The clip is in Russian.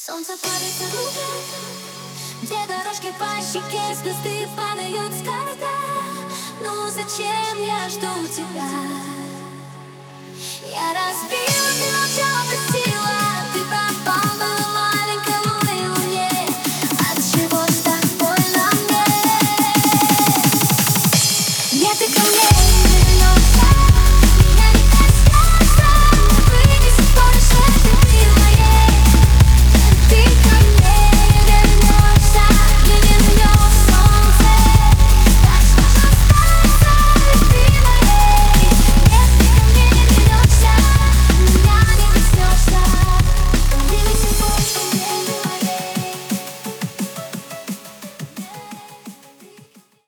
Солнце падает на луга, где дорожки по щеке, звезды падают с корда. Ну зачем я жду тебя? Я разбила тебя.